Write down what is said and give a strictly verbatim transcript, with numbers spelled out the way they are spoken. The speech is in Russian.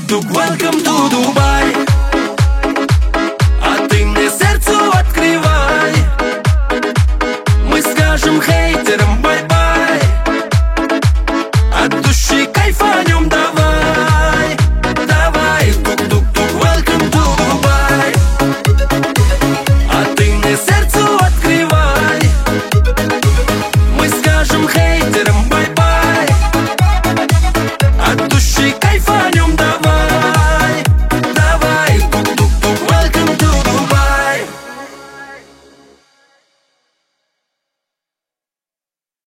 тук-тук, welcome to Dubai. А ты мне сердцу открывай. Мы скажем хейтерам бай-бай. От души кайфанем давай. Давай, тук-тук-тук, welcome to Dubai. А ты мне сердцу открывай. Мы скажем хейтерам бай-бай. От души кайфанем.